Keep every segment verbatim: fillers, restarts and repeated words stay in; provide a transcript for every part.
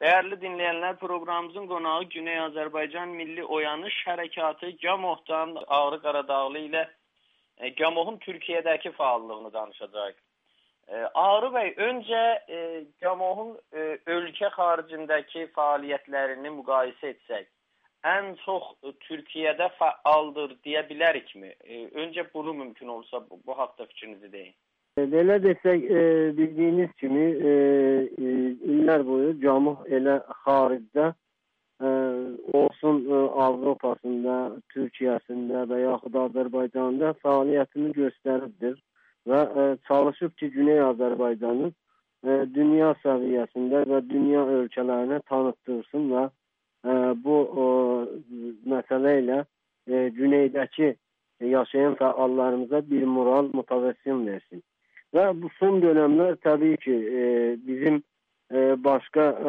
Değerli dinleyenler, programımızın qonağı Güney Azərbaycan Milli Oyanış Hərəkatı GAMOH'dan Ağrı Qaradağlı ilə e, GAMOH'un Türkiye'deki fəallığını danışacağıq. E, Ağrı Bey, öncə e, GAMOH'un e, ölkə xaricindəki fəaliyyətlərini müqayisə etsək, ən çox e, Türkiye'də fəaldır deyə bilərikmi? E, öncə bunu mümkün olsa bu, bu haqda fikrinizi deyin. Belə desək, e, bildiyiniz kimi e, e, illər boyu GAMOH elə xaricdə e, olsun e, Avropasında, Türkiyəsində və yaxud Azərbaycanda fəaliyyətini göstəribdir və e, çalışıb ki, Güney Azərbaycanı e, dünya səviyyəsində və dünya ölkələrinə tanıtdırsın və e, bu e, məsələ ilə e, Güneydəki yaşayan fəallarımıza bir moral mütəvəssim versin. Və bu son dönemler tabii ki e, bizim e, başka e,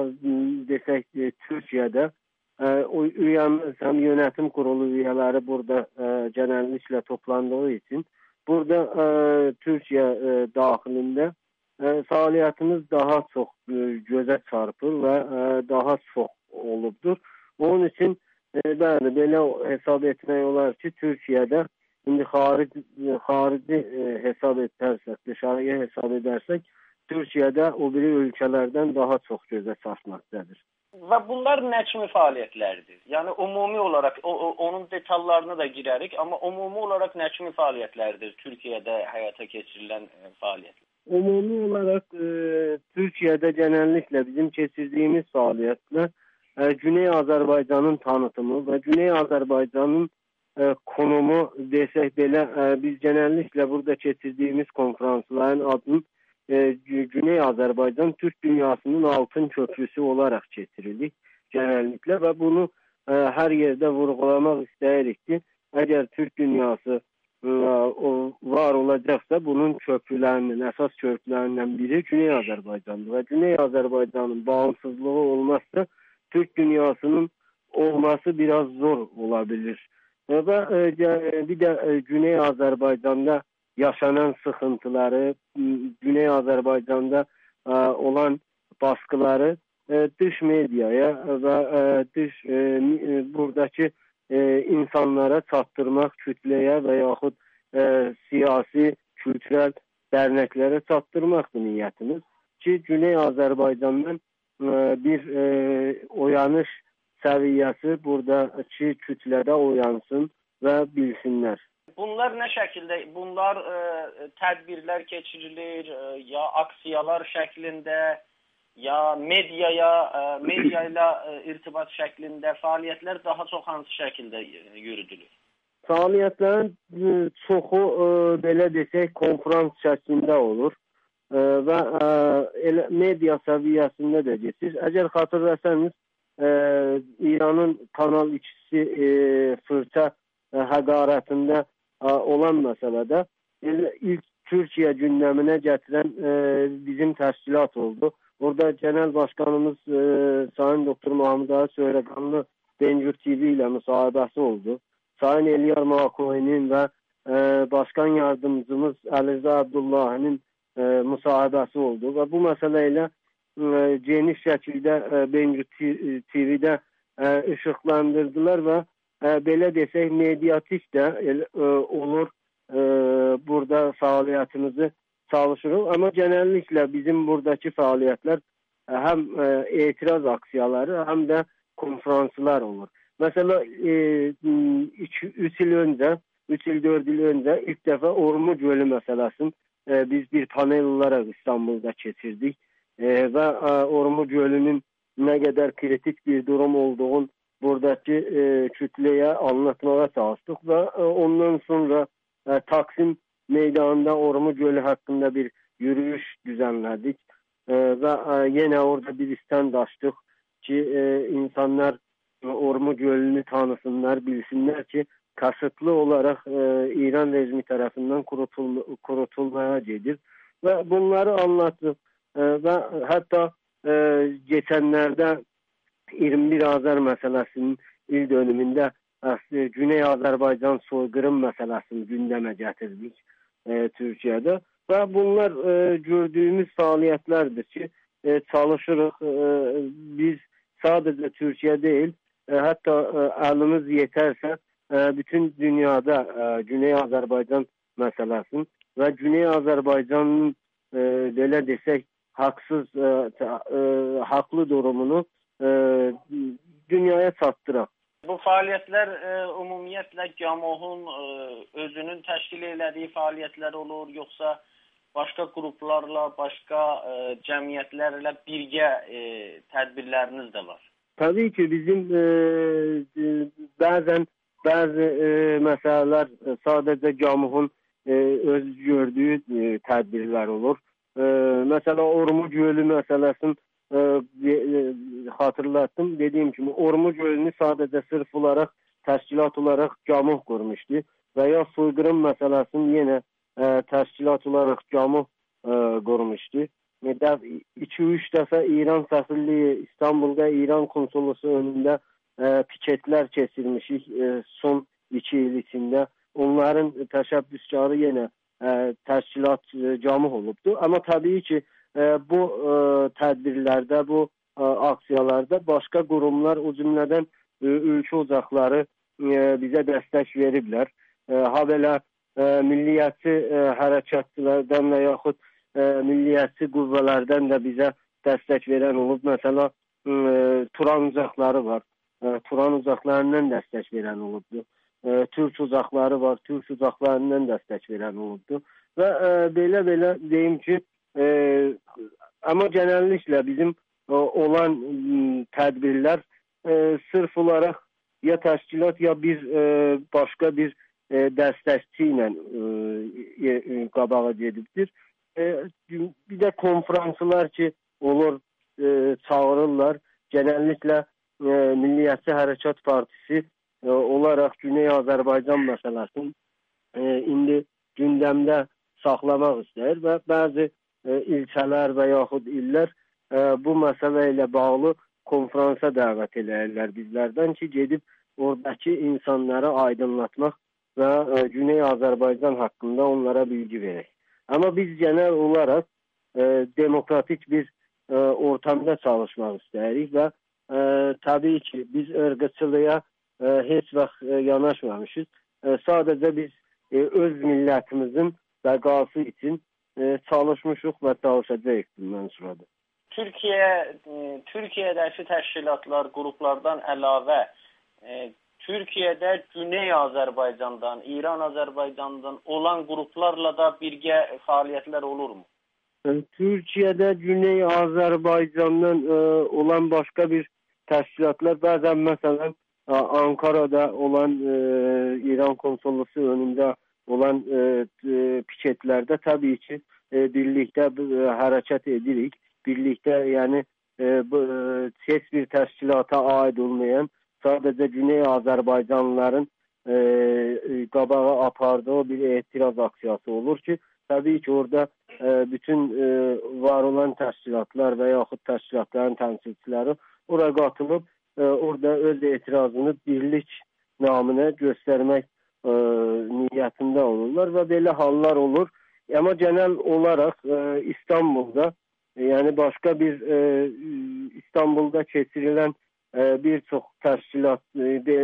desək e, Türkiye'de e, o üyemiz hem yönetim kurulu üyeleri burada e, genellikle toplandığı için burada e, Türkiye e, dahilinde e, faaliyetimiz daha çok e, göze çarpır ve e, daha çok olubdur. Onun için e, bəli, belə hesab etmək olar ki, Türkiye'de şimdi harici, harici e, hesap edersek, dışarıya hesap edersek, Türkiye'de o biri ülkelerden daha çok göze çarpmaktadır. Və bunlar nə kimi fəaliyyətlərdir? Yəni umumi olaraq o, o, onun detallarına da girərik, amma umumi olaraq nə kimi fəaliyyətlərdir Türkiye'de həyata keçirilən e, fəaliyyətlər? Umumi olarak e, Türkiye'de genellikle bizim keçirdiğimiz faaliyetler e, Güney Azerbaycan'ın tanıtımı ve Güney Azerbaycan'ın e, konumu desək belə e, biz genellikle burada keçirdiğimiz konferansların adını e, Güney Azerbaycan Türk dünyasının altın köprüsü olarak keçiririk genellikle ve bunu e, her yerde vurgulamak isteyirik ki, eğer Türk dünyası e, o, var olacaksa bunun köprülerinin, esas köprülerinden biri Güney Azerbaycan'dır ve Güney Azerbaycan'ın bağımsızlığı olmazsa Türk dünyasının olması biraz zor olabilir. Ve e, bir de e, Güney Azerbaycan'da yaşanan sıkıntıları, Güney Azerbaycan'da e, olan baskıları e, dış medyaya ve e, dış e, buradaki e, insanlara çatdırmaq, kütleye ve yaxud e, siyasi, kültürel derneklere çatdırmaqdır niyyətimiz ki, Güney Azerbaycan'dan e, bir e, oyanış səviyyəsi buradakı kütlədə oyansın və bilsinlər. Bunlar nə şəkildə, bunlar e, tədbirlər keçirilir, e, ya aksiyalar şəklində, ya mediaya, e, media ilə e, irtibat şəklində fəaliyyətlər daha çox hansı şəkildə e, yürüdülür? Fəaliyyətlərin e, çoxu e, belə desək konferans şəklində olur e, və e, media səviyyəsində də keçir. Əgər xatırlasanız, Ee, İran'ın Kanal ikisi e, fırça e, həqarətində e, olan meselede e, ilk Türkiye gündemine getiren e, bizim təşkilat oldu. Orada Genel Başkanımız e, Sayın Doktor Mahmud Ağa Söyləqanlı Bengür T V ile müsahibəsi oldu. Sayın Eliyar Makoy'nin ve e, Başkan Yardımcımız Əliza Abdullah'ın e, müsahibəsi oldu ve bu meseleyle geniş şəkildə Bengü T V'də ışıqlandırdılar və belə desək mediatik də olur, burada fəaliyyətimizi çalışırıq. Amma genelliklə bizim buradakı fəaliyyətlər həm etiraz aksiyaları, həm də konferanslar olur. Mesela üç il öncə, üç il dörd il öncə ilk dəfə Ormu Gölü məsələsini biz bir panel olaraq İstanbul'da keçirdik. Ee, ve e, Ormu Gölü'nün ne kadar kritik bir durum olduğunu buradaki e, kütleye anlatmaya çalıştık ve e, ondan sonra e, Taksim Meydanı'nda Ormu Gölü hakkında bir yürüyüş düzenledik e, ve e, yine orada bir stand açtık ki e, insanlar e, Ormu Gölü'nü tanısınlar, bilsinler ki kasıtlı olarak e, İran rejimi tarafından kurutul, kurutulmaya gelir ve bunları anlattık. Ve hatta e, geçenlerde yirmi bir Azər meselesinin il dönümünde e, Güney Azerbaycan soykırım meselesini gündeme getirdik e, Türkiye'de. Ve bunlar e, gördüğümüz faaliyetlerdir ki e, çalışırıq. E, biz sadece Türkiye değil, e, hatta e, elimiz yeterse e, bütün dünyada e, Güney Azerbaycan meselesini ve Güney Azerbaycan'ın e, böyle desek haksız, e, e, haklı durumunu e, dünyaya çatdıraq. Bu fəaliyyətlər e, ümumiyyətlə Camohun e, özünün təşkil elədiyi fəaliyyətlər olur, yoxsa başqa qruplarla, başqa e, cəmiyyətlərlə birgə e, tədbirləriniz də var? Tabii ki bizim e, e, bəzən bəzi e, məsələlər sadəcə Camohun e, öz gördüyü e, tədbirlər olur. E, mesela Ormu Gölü məsələsini e, e, hatırlattım. Dediğim gibi Ormu Gölü'nü sadece sırf olarak təşkilat olarak Camoh qurmuşdu. Veya soyqırım məsələsini yine e, təşkilat olarak Camoh e, qurmuşdu. iki üç dəfə İran səfirliyi İstanbul'da İran konsolosluğu önündə e, piketlər keçirmişik e, son iki il içində. Onların təşəbbüskarı yenə e, təşkilat e, Camoh olubdu. Ama tabii ki e, bu e, tədbirlərdə, bu e, aksiyalarda başqa qurumlar, o cümlədən e, ülkə ocaqları e, bizə dəstək veriblər. E, ha belə e, milliyyətçi e, hərəkatçılardan və yaxud e, milliyyətçi qüvvələrdən də bizə dəstək verən olub. Mesela e, Turan ucaqları var. E, Turan ucaqlarından dəstək verən olubdu. E, Türk ucaqları var. Türk ucaqlarından dəstək verən olubdu. Və e, belə-belə deyim ki, e, amma genellikle bizim e, olan e, tədbirlər e, sırf olarak ya təşkilat ya bir e, başqa bir e, dəstəkçi ilə e, e, qabağa gedibdir. E, bir de konferanslar ki olur, e, çağırırlar. Genellikle e, Milliyetçi Hərəkat Partisi e, olarak Güney Azərbaycan məsələsini e, indi gündəmdə saxlamaq istəyir və bəzi e, ilçələr və yaxud illər e, bu məsələ ilə bağlı konferansa dəvət edirlər bizlərdən ki, gedib oradakı insanları aydınlatmaq və e, Güney Azərbaycan haqqında onlara bilgi verək. Ama biz genel olarak e, demokratik bir e, ortamda çalışmak isteriz ve e, tabii ki biz ırkçılığa e, hiç vaxt e, yanaşmamışız. E, sadece biz e, öz milletimizin bəqası için e, çalışmışıq və çalışacağıq bundan sonra da. Türkiye, e, Türkiye'deki təşkilatlar, qruplardan əlavə e, Türkiye'de Güney Azerbaycan'dan, İran Azerbaycan'dan olan gruplarla da birgə faaliyetler olur mu? Türkiye'de Güney Azerbaycan'dan e, olan başka bir təşkilatlar, bazen mesela e, Ankara'da olan e, İran konsolosluğu önünde olan e, e, piketlerde tabii ki e, birlikte e, hareket edirik. Birlikte yani e, bu, e, heç bir təşkilata ait olmayan sadece Güney Azerbaycanlıların e, e, qabağa apardığı bir etiraz aksiyası olur ki, tabii ki orada e, bütün e, var olan təşkilatlar və yaxud təşkilatların təmsilçiləri oraya qatılıb e, orada öz etirazını birlik namına göstermek e, niyyətində olurlar və belə hallar olur. Ama genel olarak e, İstanbul'da e, yani başka bir e, İstanbul'da keçirilen e, birçok təşkilat e, de,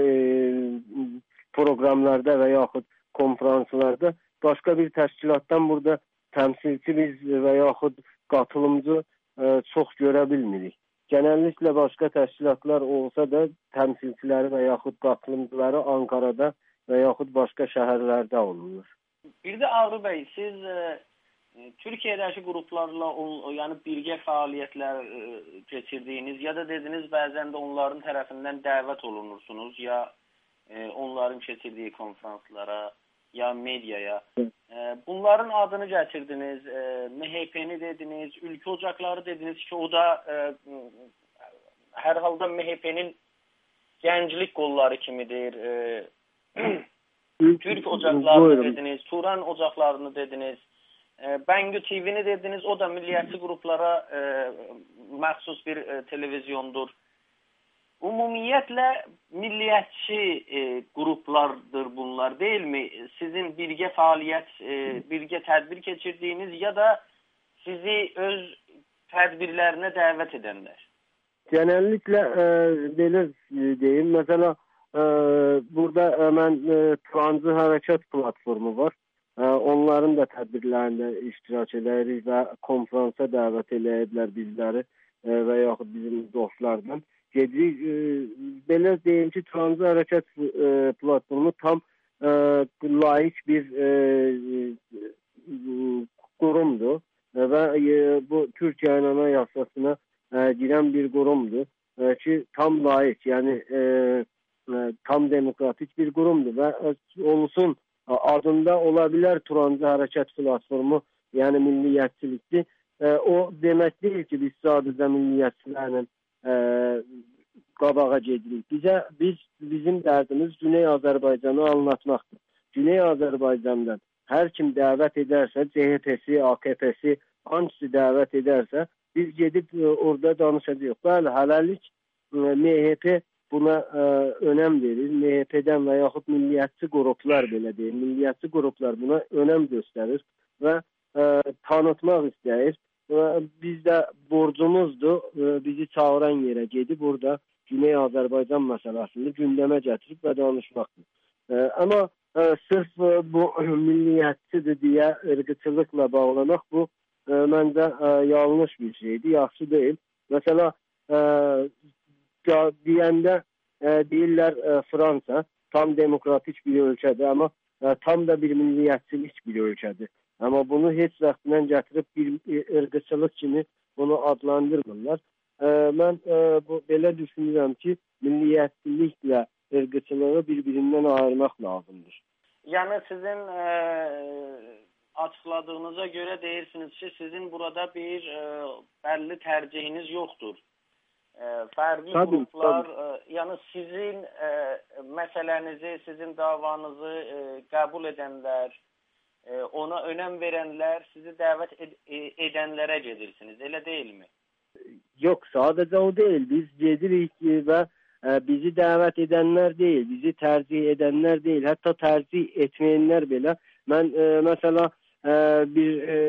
programlarda ve yaxud konferanslarda başka bir təşkilattan burada temsilci biz ve yaxud katılımcı e, çok görə bilmirik. Genellikle başka təşkilatlar olsa da temsilcileri ve yaxud katılımcıları Ankara'da ve yaxud başka şehirlerde olurlar. Bir de Ağrı Bey, siz e, Türkiye'deki gruplarla o, yani birgə faaliyetler e, geçirdiğiniz ya da dediniz bazen de onların tarafından davet olunursunuz ya e, onların geçirdiği konferanslara ya medyaya. E, bunların adını getirdiniz, e, M H P'ni dediniz, Ülke Ocakları dediniz ki o da e, herhalde M H P'nin gençlik kolları kimidir. E, Türk Ocaklarını dediniz, Turan Ocaklarını dediniz. Bengü T V'ni dediniz, o da milliyetçi gruplara e, məxsus bir e, televizyondur. Umumiyyətlə milliyetçi e, gruplardır bunlar, değil mi? Sizin birgə faaliyət, e, birgə tədbir keçirdiyiniz ya da sizi öz tədbirlərinə dəvət edənlər? Genellikle e, belə deyim. Mesela e, burada hemen e, Turancı Harekat platformu var. E, onların da tədbirlərində iştirak edirik və konferansa dəvət edilər bizləri e, və yaxud bizim dostlardan. Gedirik, e, belə deyim ki, Turancı Harekat e, platformu tam e, laik bir e, e, kurumdur və e, bu Türkiye Anayasasına e, giren bir kurumdur e, ki tam laik, yani e, e, tam demokratik bir kurumdur ve e, olsun adında olabilir Turancı Harekat platformu, yani milliyetçilikti. E, o demek değil ki biz sadece milliyetçilerle e, qabağa gedirik. Bizə, biz, bizim dərdimiz Güney Azərbaycanı anlatmaqdır. Güney Azərbaycandan hər kim dəvət edərsə, C H P-si, A K P-si, hangisi dəvət edərsə, biz gedib e, orada danışacağıq. Bəli, hələlik e, M H P buna e, önəm verir. M H P-dən və yaxud milliyyətçi qruplar belə deyil. Milliyyətçi qruplar buna önəm göstərir və e, tanıtmaq istəyir. Və bizdə borcumuzdur, e, bizi çağıran yerə gedib burada Güney Azərbaycan məsələsini gündəmə gətirib və danışmaqdır. E, amma e, sırf e, bu milliyyətçidir deyə ırqçılıqla bağlamaq bu e, məncə e, yanlış bir şeydir, yaxşı deyil. Məsələ e, deyəndə e, deyirlər e, Fransa tam demokratik bir ölkədir, amma e, tam da bir milliyyətçilik bir ölkədir. Amma bunu heç vaxtından gətirib bir ırqçılıq kimi bunu adlandırmırlar. E, mən e, bu, belə düşünürəm ki, milliyyətçiliklə ırqçılığı bir-birindən ayırmaq lazımdır. Yəni sizin e, açıqladığınıza göre deyirsiniz ki, sizin burada bir e, bəlli tərcihiniz yoxdur. E, fərqli tabii, gruplar, tabii. E, yəni sizin e, məsələnizi, sizin davanızı e, qəbul edənlər, e, ona önəm verənlər, sizi dəvət ed edənlərə gedirsiniz, elə deyilmi? Yok, sadece o değil. Biz gedirik ve e, bizi davet edenler değil, bizi tercih edenler değil, hatta tercih etmeyenler bile. Ben e, mesela e, bir e,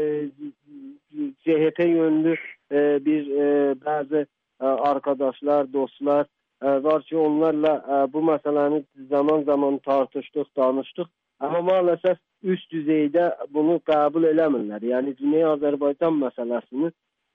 C H P yönlü e, bir e, bazı e, arkadaşlar, dostlar e, var ki onlarla e, bu meselenin zaman zaman tartıştık, danıştık. Ama maalesef üst düzeyde bunu kabul eləmirlər. Yani Güney Azerbaycan meselesini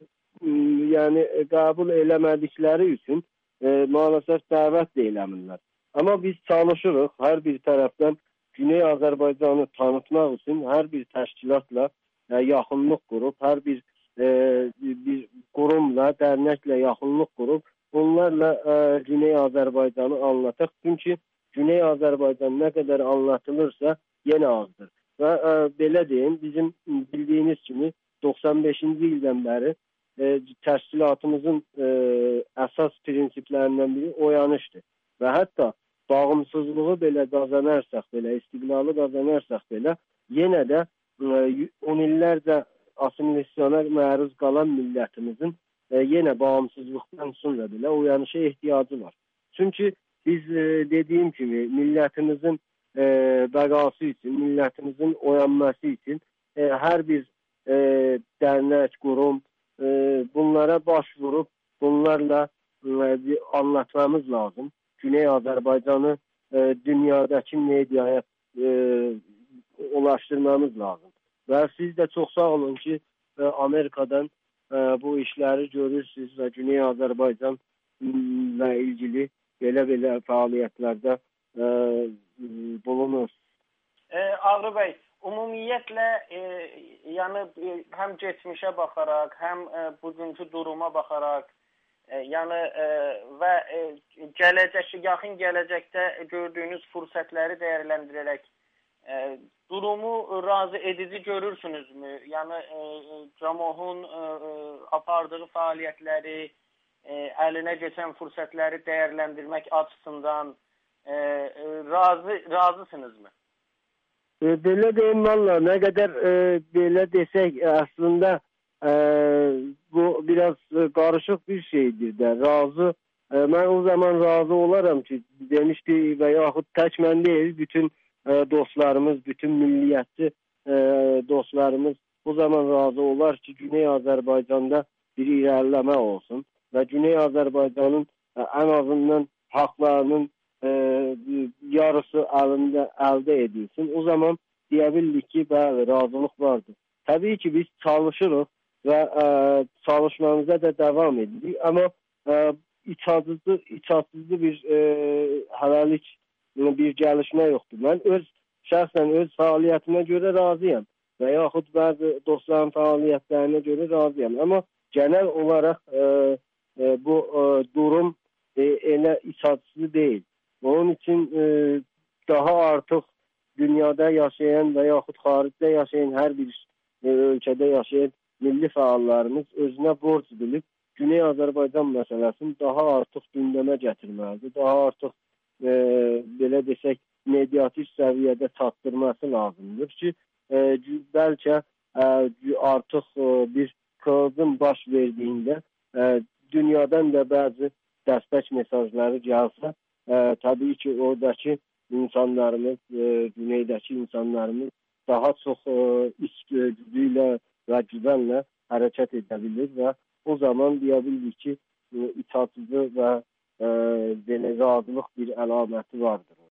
yani qəbul eləmədikləri üçün e, maalesef dəvət də eləmirlər. Amma biz çalışırıq hər bir tərəfdən Güney Azərbaycanı tanıtmaq üçün hər bir təşkilatla e, yaxınlıq qurub, hər bir e, bir qurumla, dərnəklə yaxınlıq qurub, onlarla e, Güney Azərbaycanı anlataq. Çünki Güney Azərbaycan nə qədər anlatılırsa yenə azdır. Və e, belə deyim, bizim bildiyiniz kimi doxsan beşinci ildən bəri E, təşkilatımızın e, əsas prinsiplərindən biri oyanışdır. Və hətta bağımsızlığı belə qazanarsak, belə istiqlalı qazanarsak belə, yenə də e, on illərcə asimilasyona məruz qalan millətimizin e, yenə bağımsızlıqdan sonra belə oyanışa ehtiyacı var. Çünki biz e, dediyim kimi millətimizin e, bəqası üçün, millətimizin oyanması üçün e, hər bir e, dərnək, qurum, bunlara başvurup bunlarla e, anlatmamız lazım. Güney Azerbaycan'ı e, dünyadaki medyaya e, ulaştırmamız lazım. Ve siz de çok sağ olun ki e, Amerika'dan e, bu işleri görürsünüz ve Güney Azerbaycan'la ilgili belə-belə fəaliyyətlərdə e, bulunur. E, Ağrı Bey, ümumiyyətlə, e, yəni e, həm geçmişə baxaraq, həm e, bugünkü duruma baxaraq, e, yəni e, və e, gələcək, yaxın gələcəkdə gördüyünüz fürsətləri dəyərləndirərək e, durumu razı edici görürsünüzmü? Yəni e, Camohun e, apardığı fəaliyyətləri, e, əlinə keçən fürsətləri dəyərləndirmək açısından e, e, razı razısınızmı? Belə deyim valla, ne kadar e, belə desək aslında e, bu biraz karışık bir şeydir de razı. E, ben o zaman razı olaram ki demişti ve yaxud tək mən değil, bütün e, dostlarımız, bütün milliyetçi e, dostlarımız o zaman razı olar ki Güney Azerbaycan'da bir irəliləmə olsun və Güney Azərbaycanın ə, ən azından haqlarının ə, yarısı əlində əldə edilsin. O zaman deyə bilirik ki, bəli, razılıq vardır. Təbii ki, biz çalışırıq və ə, çalışmamıza da davam edirik. Amma ə, itatsızlı, itatsızlı bir ə, hələlik bir gəlişmə yoxdur. Mən öz şəxsən öz fəaliyyətimə görə razıyam və yaxud bəzi dostların fəaliyyətlərinə görə razıyam. Amma genel olaraq ə, ə, bu ə, durum ə, elə itatsızlı deyil. Onun üçün ə, daha artıq dünyada yaşayan və yaxud xaricdə yaşayan hər bir ə, ölkədə yaşayan milli fəallarımız özünə borc bilib Güney Azərbaycan məsələsini daha artıq gündəmə gətirməlidir. Daha artıq e, belə desək, mediatik səviyyədə çatdırması lazımdır ki, e, bəlkə e, artıq e, bir kırılım baş verdiyində e, dünyadan da bəzi dəstək mesajları gəlsə, e, təbii ki, oradakı insanlarımız, e, güneydəki insanlarımız daha çox e, iş gücü ilə və güvənlə hərəkət edə bilir və o zaman deyə bilirik ki, itaatçı və e, razılıq bir əlaməti vardır.